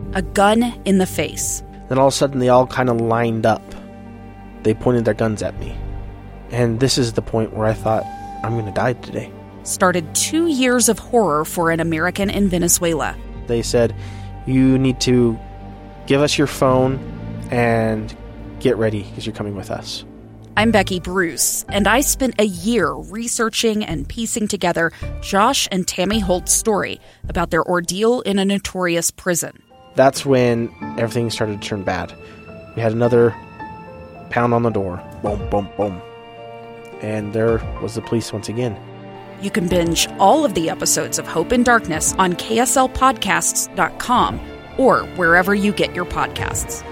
a gun in the face. Then all of a sudden they all kind of lined up. They pointed their guns at me. And this is the point where I thought, I'm going to die today. Started 2 years of horror for an American in Venezuela. They said, you need to give us your phone and get ready because you're coming with us. I'm Becky Bruce, and I spent a year researching and piecing together Josh and Tammy Holt's story about their ordeal in a notorious prison. That's when everything started to turn bad. We had another pound on the door. Boom, boom, boom. And there was the police once again. You can binge all of the episodes of Hope in Darkness on KSLpodcasts.com or wherever you get your podcasts.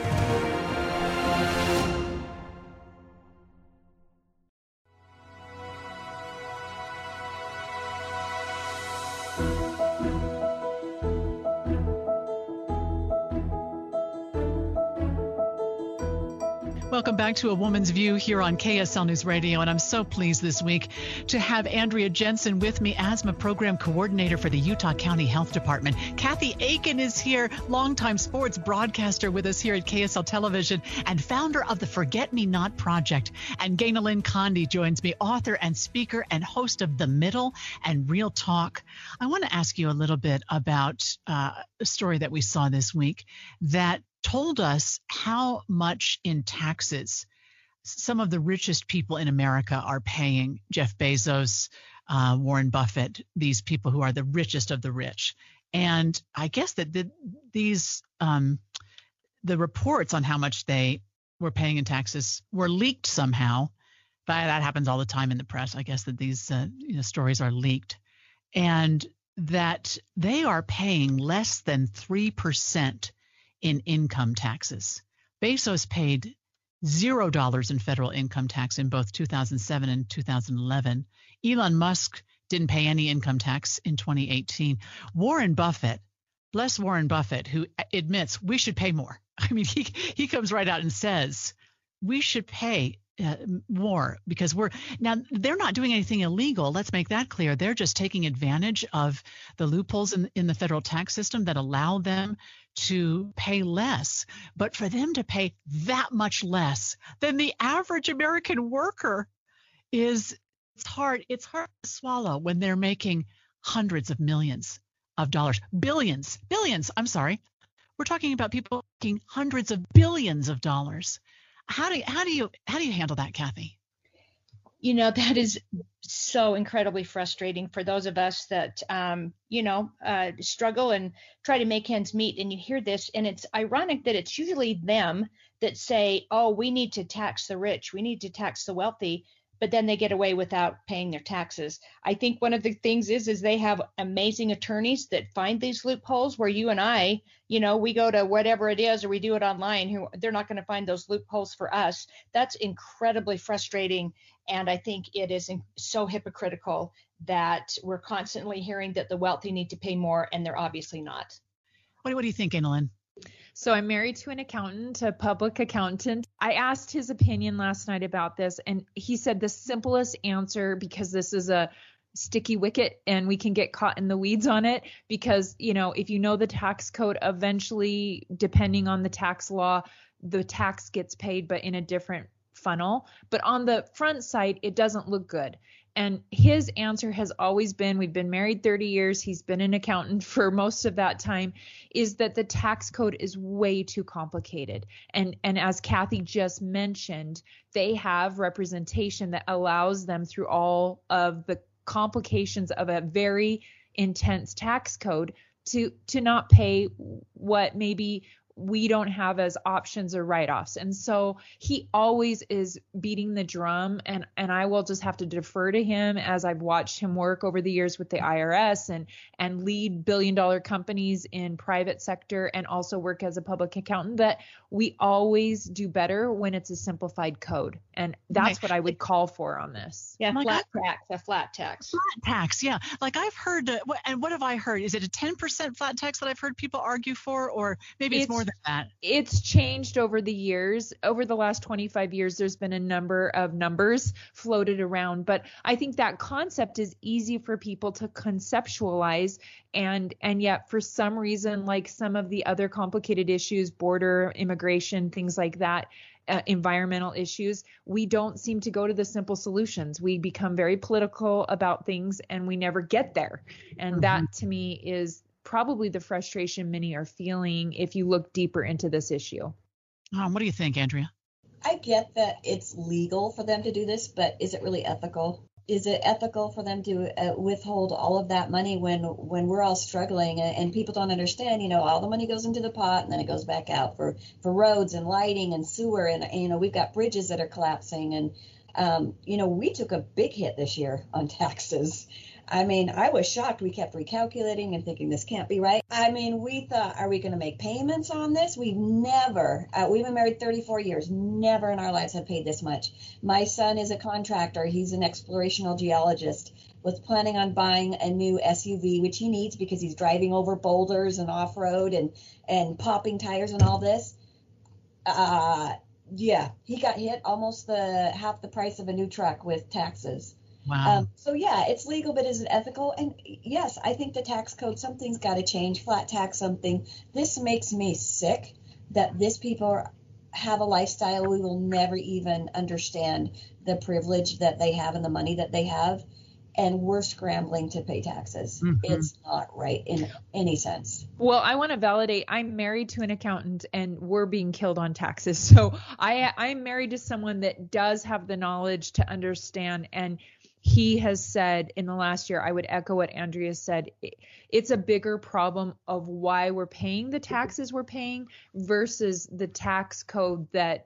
Welcome back to A Woman's View here on KSL News Radio, and I'm so pleased this week to have Andrea Jensen with me, asthma program coordinator for the Utah County Health Department. Kathy Aiken is here, longtime sports broadcaster with us here at KSL Television and founder of the Forget Me Not Project. And Gaina Lynn Condi joins me, author and speaker and host of The Middle and Real Talk. I want to ask you a little bit about a story that we saw this week that told us how much in taxes some of the richest people in America are paying. Jeff Bezos, Warren Buffett, these people who are the richest of the rich. And I guess that the reports on how much they were paying in taxes were leaked somehow. But that happens all the time in the press. I guess that these stories are leaked, and that they are paying less than 3% in income taxes. Bezos paid $0 in federal income tax in both 2007 and 2011. Elon Musk didn't pay any income tax in 2018. Warren Buffett, bless Warren Buffett, who admits we should pay more. I mean, he comes right out and says we should pay more because they're not doing anything illegal. Let's make that clear. They're just taking advantage of the loopholes in the federal tax system that allow them to pay less. But for them to pay that much less than the average American worker it's hard to swallow when they're making hundreds of millions of dollars, billions, I'm sorry. We're talking about people making hundreds of billions of dollars. How do you handle that, Kathy? That is so incredibly frustrating for those of us that, struggle and try to make ends meet. And you hear this, and it's ironic that it's usually them that say, oh, we need to tax the rich, we need to tax the wealthy, but then they get away without paying their taxes. I think one of the things is they have amazing attorneys that find these loopholes where you and I, we go to whatever it is or we do it online, they're not going to find those loopholes for us. That's incredibly frustrating. And I think it is so hypocritical that we're constantly hearing that the wealthy need to pay more, and they're obviously not. What do you think, Gaina? So I'm married to an accountant, a public accountant. I asked his opinion last night about this, and he said the simplest answer, because this is a sticky wicket and we can get caught in the weeds on it, because, if you know the tax code, eventually, depending on the tax law, the tax gets paid, but in a different funnel. But on the front side, it doesn't look good. And his answer has always been, we've been married 30 years, he's been an accountant for most of that time, is that the tax code is way too complicated. And as Kathy just mentioned, they have representation that allows them through all of the complications of a very intense tax code to not pay what maybe we don't have as options or write-offs. And so he always is beating the drum, and I will just have to defer to him as I've watched him work over the years with the IRS and lead billion-dollar companies in private sector and also work as a public accountant, that we always do better when it's a simplified code. And that's what I would call for on this. Yeah, flat tax. Flat tax, yeah. Like I've heard, and what have I heard? Is it a 10% flat tax that I've heard people argue for, or maybe it's more than than that. It's changed over the years. Over the last 25 years, there's been a number of numbers floated around, but I think that concept is easy for people to conceptualize. And yet for some reason, like some of the other complicated issues, border, immigration, things like that, environmental issues, we don't seem to go to the simple solutions. We become very political about things and we never get there. And that to me is probably the frustration many are feeling if you look deeper into this issue. What do you think, Andrea? I get that it's legal for them to do this, but is it really ethical? Is it ethical for them to withhold all of that money when we're all struggling and people don't understand, all the money goes into the pot and then it goes back out for roads and lighting and sewer. And we've got bridges that are collapsing. And, we took a big hit this year on taxes. I mean, I was shocked. We kept recalculating and thinking this can't be right. I mean, we thought, are we going to make payments on this? We've been married 34 years, never in our lives have paid this much. My son is a contractor. He's an explorational geologist, was planning on buying a new SUV, which he needs because he's driving over boulders and off-road and popping tires and all this. He got hit almost half the price of a new truck with taxes. Wow. So it's legal, but is it ethical? And yes, I think the tax code, something's got to change, flat tax something. This makes me sick that this people have a lifestyle we will never even understand the privilege that they have and the money that they have. And we're scrambling to pay taxes. It's not right in any sense. Well, I want to validate. I'm married to an accountant and we're being killed on taxes. So I'm married to someone that does have the knowledge to understand. And he has said in the last year, I would echo what Andrea said, it's a bigger problem of why we're paying the taxes we're paying versus the tax code that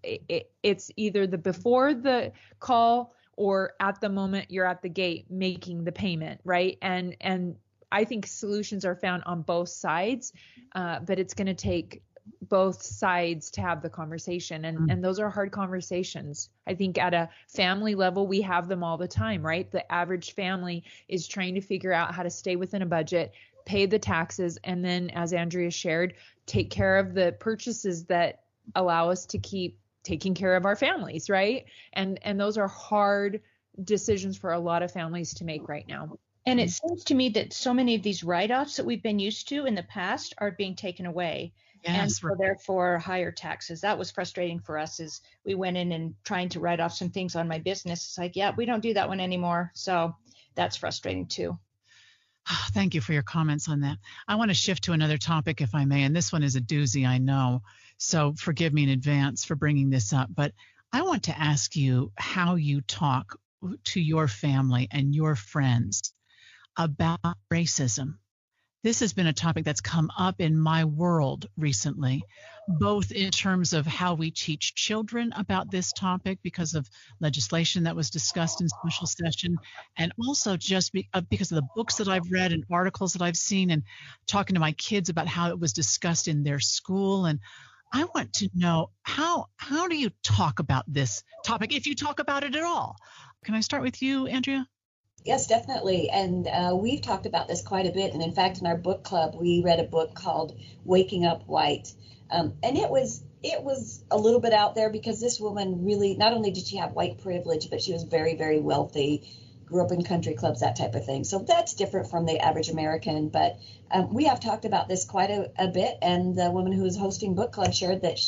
it's either the before the call or at the moment you're at the gate making the payment, right? And I think solutions are found on both sides, but it's going to take both sides to have the conversation. And those are hard conversations. I think at a family level, we have them all the time, right? The average family is trying to figure out how to stay within a budget, pay the taxes, and then, as Andrea shared, take care of the purchases that allow us to keep taking care of our families, right? And those are hard decisions for a lot of families to make right now. And it seems to me that so many of these write-offs that we've been used to in the past are being taken away. Yes, and so therefore higher taxes. That was frustrating for us as we went in and trying to write off some things on my business. It's like, we don't do that one anymore. So that's frustrating too. Thank you for your comments on that. I want to shift to another topic, if I may. And this one is a doozy, I know. So forgive me in advance for bringing this up. But I want to ask you how you talk to your family and your friends about racism. This has been a topic that's come up in my world recently, both in terms of how we teach children about this topic because of legislation that was discussed in special session, and also just because of the books that I've read and articles that I've seen and talking to my kids about how it was discussed in their school. And I want to know, how do you talk about this topic, if you talk about it at all? Can I start with you, Andrea? Yes, definitely. And we've talked about this quite a bit. And in fact, in our book club, we read a book called Waking Up White. And it was a little bit out there because this woman really, not only did she have white privilege, but she was very, very wealthy, grew up in country clubs, that type of thing. So that's different from the average American. But we have talked about this quite a bit. And the woman who was hosting book club shared that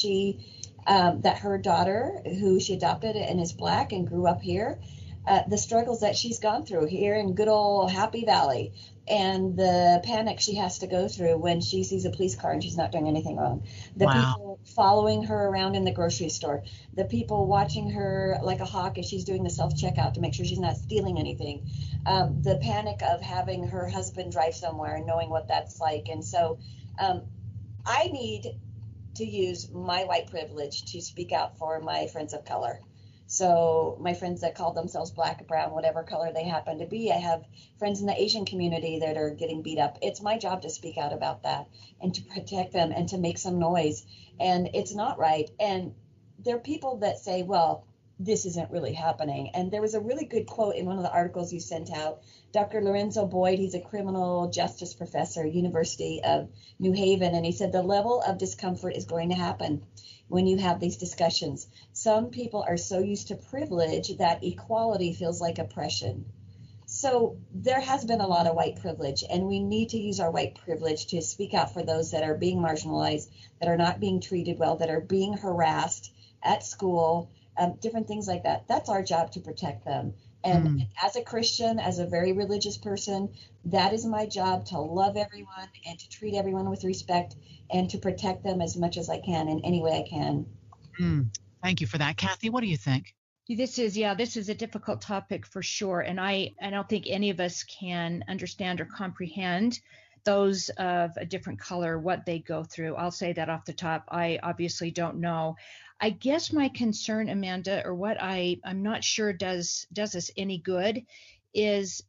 that her daughter, who she adopted and is Black and grew up here, the struggles that she's gone through here in good old Happy Valley, and the panic she has to go through when she sees a police car and she's not doing anything wrong. The people following her around in the grocery store, the people watching her like a hawk as she's doing the self-checkout to make sure she's not stealing anything, the panic of having her husband drive somewhere and knowing what that's like. And so I need to use my white privilege to speak out for my friends of color. So my friends that call themselves Black, brown, whatever color they happen to be. I have friends in the Asian community that are getting beat up. It's my job to speak out about that and to protect them and to make some noise. And it's not right. And there are people that say, well, this isn't really happening. And there was a really good quote in one of the articles you sent out. Dr. Lorenzo Boyd, he's a criminal justice professor, University of New Haven, and he said the level of discomfort is going to happen when you have these discussions. Some people are so used to privilege that equality feels like oppression. So there has been a lot of white privilege, and we need to use our white privilege to speak out for those that are being marginalized, that are not being treated well, that are being harassed at school, different things like that. That's our job to protect them. And as a Christian, as a very religious person, that is my job, to love everyone and to treat everyone with respect and to protect them as much as I can in any way I can. Thank you for that. Kathy, what do you think? This is a difficult topic for sure. And I don't think any of us can understand or comprehend those of a different color, what they go through. I'll say that off the top. I obviously don't know. I guess my concern, Amanda, or what I'm not sure does us any good is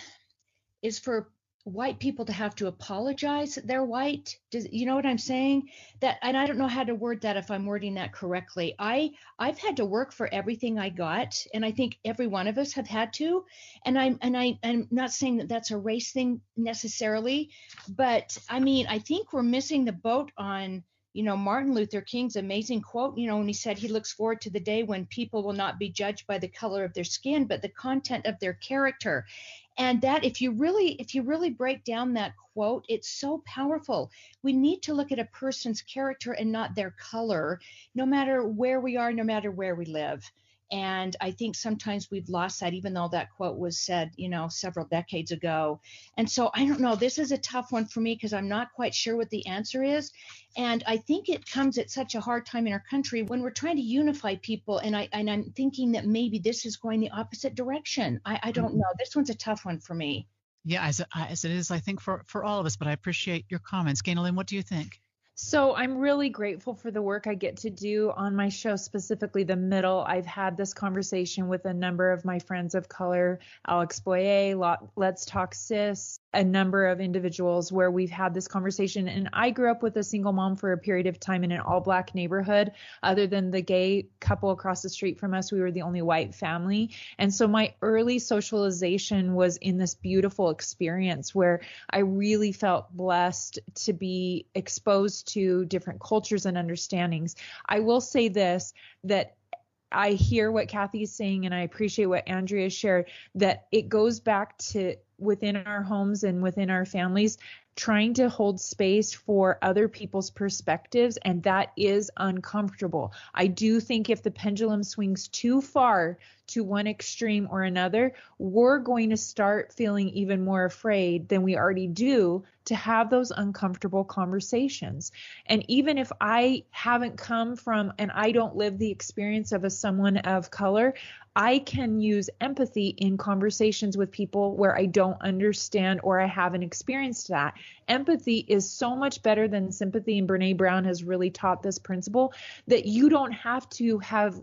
for white people to have to apologize that they're white. You know what I'm saying? And I don't know how to word that, if I'm wording that correctly. I've had to work for everything I got, and I think every one of us have had to. And I'm not saying that that's a race thing necessarily, but I mean, I think we're missing the boat on, Martin Luther King's amazing quote, when he said he looks forward to the day when people will not be judged by the color of their skin, but the content of their character. And that if you really break down that quote, it's so powerful. We need to look at a person's character and not their color, no matter where we are, no matter where we live. And I think sometimes we've lost that, even though that quote was said, several decades ago. And so I don't know, this is a tough one for me because I'm not quite sure what the answer is. And I think it comes at such a hard time in our country when we're trying to unify people. And I'm thinking that maybe this is going the opposite direction. I don't know. This one's a tough one for me. Yeah, as it is, I think, for all of us. But I appreciate your comments. Gaynalyn, what do you think? So I'm really grateful for the work I get to do on my show, specifically The Middle. I've had this conversation with a number of my friends of color, Alex Boyer, Let's Talk Sis, a number of individuals where we've had this conversation. And I grew up with a single mom for a period of time in an all-black neighborhood. Other than the gay couple across the street from us, we were the only white family. And so my early socialization was in this beautiful experience where I really felt blessed to be exposed to different cultures and understandings. I will say this, that I hear what Kathy is saying, and I appreciate what Andrea shared, that it goes back to within our homes and within our families, trying to hold space for other people's perspectives, and that is uncomfortable. I do think if the pendulum swings too far to one extreme or another, we're going to start feeling even more afraid than we already do to have those uncomfortable conversations. And even if I haven't come from and I don't live the experience of someone of color, I can use empathy in conversations with people where I don't understand or I haven't experienced that. Empathy is so much better than sympathy, and Brene Brown has really taught this principle that you don't have to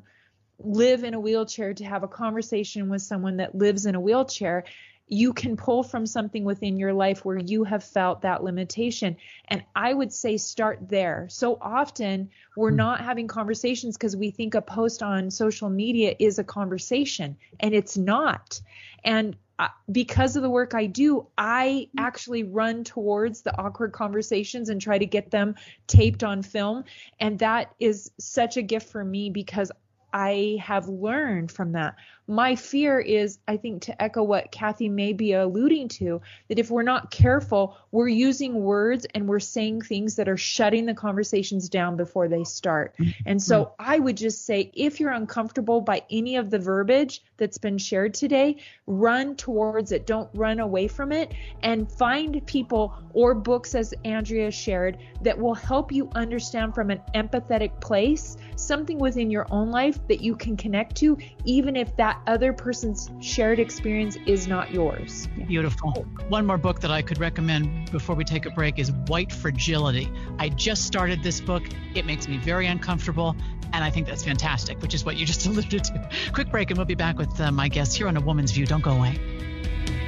live in a wheelchair to have a conversation with someone that lives in a wheelchair. You can pull from something within your life where you have felt that limitation. And I would say start there. So often we're not having conversations because we think a post on social media is a conversation, and it's not. And because of the work I do, I actually run towards the awkward conversations and try to get them taped on film. And that is such a gift for me because I have learned from that. My fear is, I think, to echo what Kathy may be alluding to, that if we're not careful, we're using words and we're saying things that are shutting the conversations down before they start. And so I would just say, if you're uncomfortable by any of the verbiage that's been shared today, run towards it. Don't run away from it, and find people or books, as Andrea shared, that will help you understand from an empathetic place, something within your own life that you can connect to, even if that other person's shared experience is not yours. Beautiful. One more book that I could recommend before we take a break is White Fragility. I just started this book. It makes me very uncomfortable, and I think that's fantastic, which is what you just alluded to. Quick break, and we'll be back with my guests here on A Woman's View. Don't go away.